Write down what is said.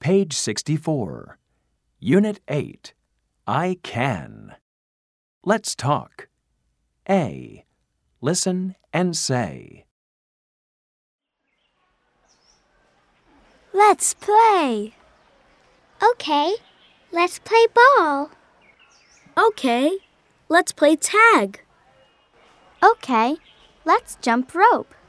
Page 64. Unit 8. I can. Let's talk. A. Listen and say. Let's play. Okay, let's play ball. Okay, let's play tag. Okay, let's jump rope.